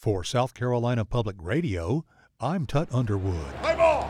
For South Carolina Public Radio, I'm Tut Underwood. Play ball!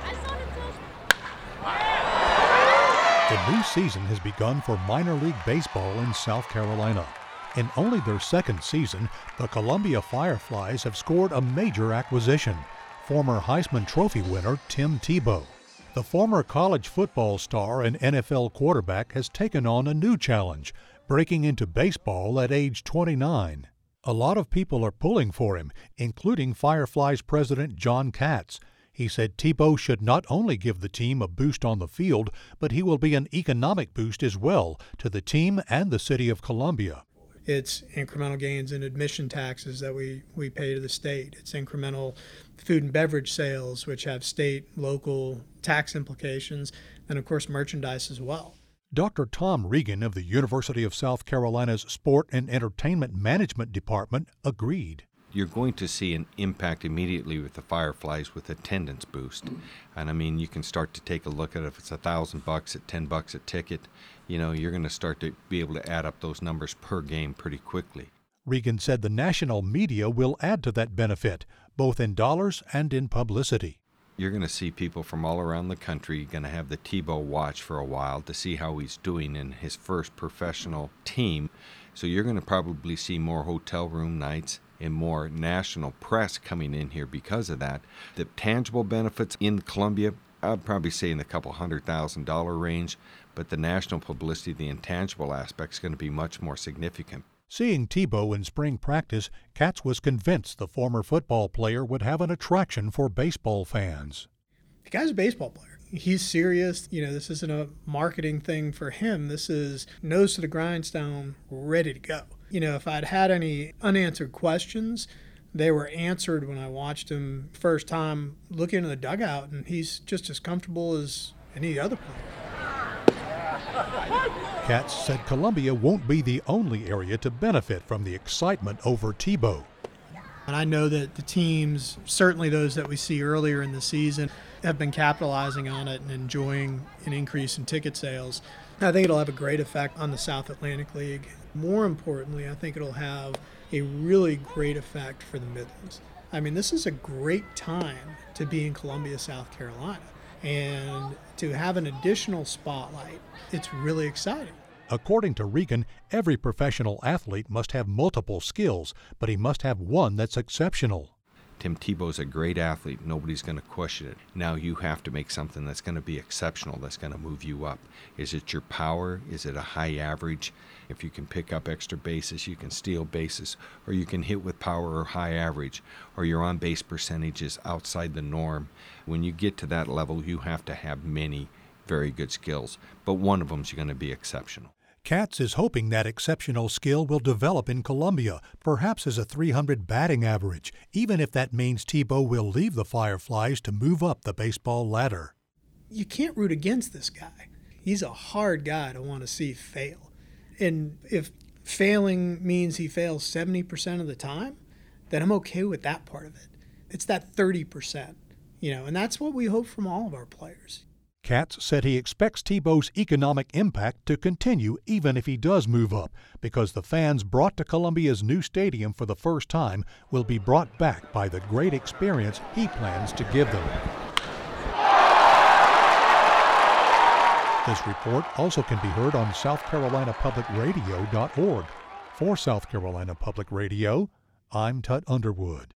The new season has begun for minor league baseball in South Carolina. In only their second season, the Columbia Fireflies have scored a major acquisition, former Heisman Trophy winner Tim Tebow. The former college football star and NFL quarterback has taken on a new challenge, breaking into baseball at age 29. A lot of people are pulling for him, including Fireflies president John Katz. He said Tebow should not only give the team a boost on the field, but he will be an economic boost as well to the team and the city of Columbia. It's incremental gains in admission taxes that we pay to the state. It's incremental food and beverage sales, which have state, local tax implications, and of course merchandise as well. Dr. Tom Regan of the University of South Carolina's Sport and Entertainment Management Department agreed. You're going to see an impact immediately with the Fireflies with attendance boost. And I mean, you can start to take a look at it. If it's $1,000 at $10 a ticket, you're going to start to be able to add up those numbers per game pretty quickly. Regan said the national media will add to that benefit, both in dollars and in publicity. You're going to see people from all around the country going to have the Tebow watch for a while to see how he's doing in his first professional team. So you're going to probably see more hotel room nights and more national press coming in here because of that. The tangible benefits in Columbia, I'd probably say in the couple $100,000 range, but the national publicity, the intangible aspect is going to be much more significant. Seeing Tebow in spring practice, Katz was convinced the former football player would have an attraction for baseball fans. The guy's a baseball player. He's serious. This isn't a marketing thing for him. This is nose to the grindstone, ready to go. If I'd had any unanswered questions, they were answered when I watched him first time look into the dugout, and he's just as comfortable as any other player. Katz said Columbia won't be the only area to benefit from the excitement over Tebow. And I know that the teams, certainly those that we see earlier in the season, have been capitalizing on it and enjoying an increase in ticket sales. I think it'll have a great effect on the South Atlantic League. More importantly, I think it'll have a really great effect for the Midlands. I mean, this is a great time to be in Columbia, South Carolina. And to have an additional spotlight, it's really exciting. According to Regan, every professional athlete must have multiple skills, but he must have one that's exceptional. Tim Tebow's a great athlete. Nobody's going to question it. Now you have to make something that's going to be exceptional, that's going to move you up. Is it your power? Is it a high average? If you can pick up extra bases, you can steal bases, or you can hit with power or high average, or your on-base percentage is outside the norm. When you get to that level, you have to have many very good skills, but one of them's going to be exceptional. Katz is hoping that exceptional skill will develop in Columbia, perhaps as a .300 batting average, even if that means Tebow will leave the Fireflies to move up the baseball ladder. You can't root against this guy. He's a hard guy to want to see fail. And if failing means he fails 70% of the time, then I'm okay with that part of it. It's that 30%, and that's what we hope from all of our players. Katz said he expects Tebow's economic impact to continue even if he does move up, because the fans brought to Columbia's new stadium for the first time will be brought back by the great experience he plans to give them. This report also can be heard on SouthCarolinaPublicRadio.org. For South Carolina Public Radio, I'm Tut Underwood.